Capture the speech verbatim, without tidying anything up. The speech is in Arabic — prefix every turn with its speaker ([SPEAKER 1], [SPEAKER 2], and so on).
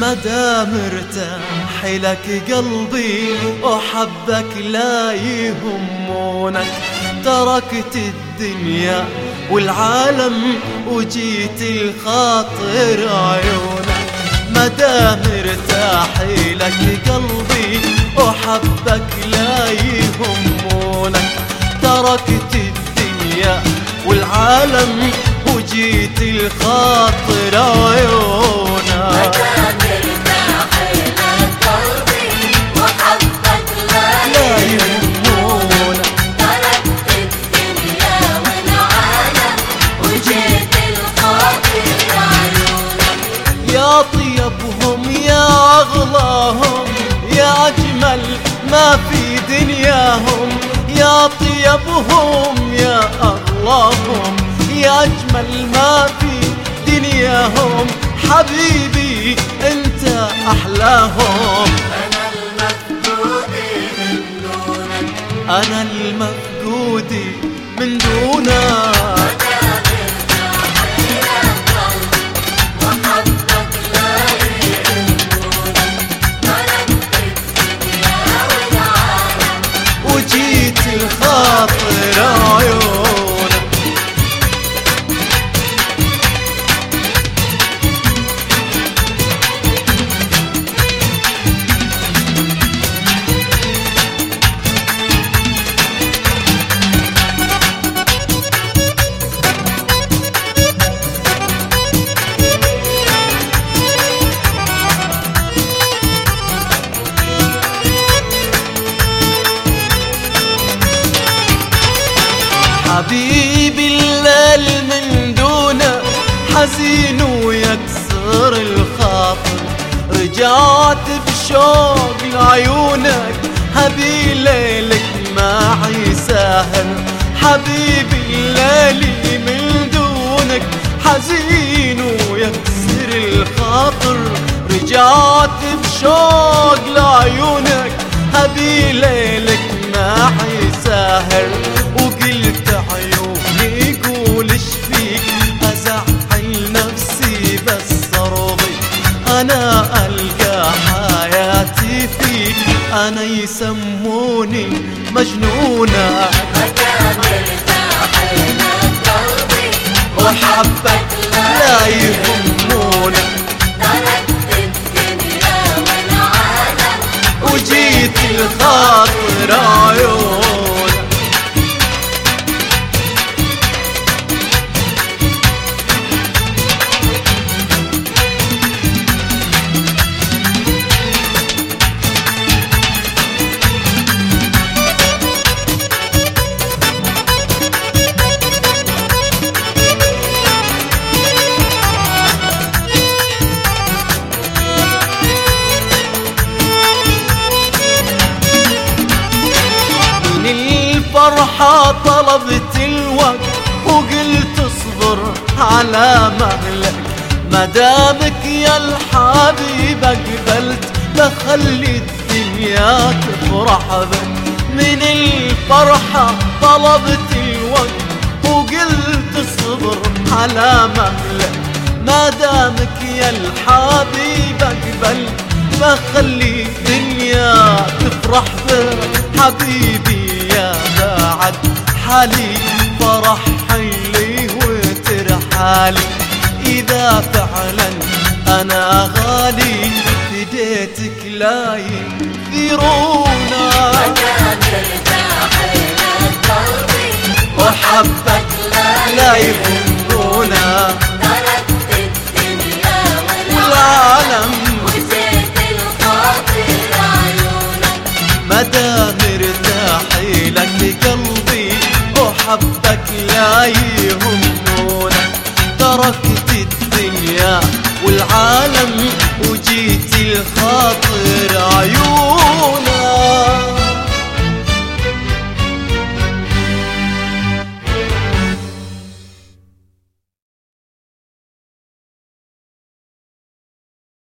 [SPEAKER 1] مدى مرتاح لك قلبي وحبك لا يهمونك، تركت الدنيا والعالم وجيت الخاطر عيونك. مدى مرتاح لك قلبي وحبك لا يهمونك، تركت الدنيا والعالم وجيت الخاطر عيونك.
[SPEAKER 2] مدى مرتاح لك قلبي وحبك لا يهمونك، تركت الدنيا والعالم وجيت الخاطر عيونك.
[SPEAKER 1] يا طيبهم يا أغلاهم يا أجمل ما في دنياهم، يا طيبهم يا أغلاهم يا أجمل ما في دنياهم، حبيبي أنت أحلاهم.
[SPEAKER 2] أنا المفقود من دونك،
[SPEAKER 1] أنا المفقود من دونك. وجيت الخاطر عيونك. حبيبي الليل من دونه حزين ويكسر الخاطر، رجعت بشوق لعيونك هبي ليلك معي ساهر. حبيبي الليل من دونك حزين ويكسر الخاطر، رجعت بشوق لعيونك هبي ليلك معي ساهر. وقلت عيوني يقول ايش فيك ازعل نفسي بس ارضي، انا القى حياتي فيك، انا يسموني مجنونة.
[SPEAKER 2] مدى مرتاح لك قلبي
[SPEAKER 1] وحبك لا يهمونك،
[SPEAKER 2] تركت الدنيا والعالم
[SPEAKER 1] وجيت الخاطر عيونك. الفرحة طلبت الوقت وقلت اصبر على مهلك، مدامك يا الحبيب قبلت بخلي الدنيا تفرح بك. من الفرحة طلبت الوقت وقلت اصبر على مهلك، مدامك يا الحبيب قبلت بخلي الدنيا تفرح بك. حبيبي يا بعد حالي فرح حيلي وترحالي، إذا فعلا أنا غالي فديتك لا ينذرونا.
[SPEAKER 2] مدى مرتاح لك قلبي
[SPEAKER 1] وحبك لا يهمونا،
[SPEAKER 2] تركت الدنيا
[SPEAKER 1] والعالم
[SPEAKER 2] وجيت الخاطر عيونك.
[SPEAKER 1] مدى مرتاح لك قلبي وحبك لا يهم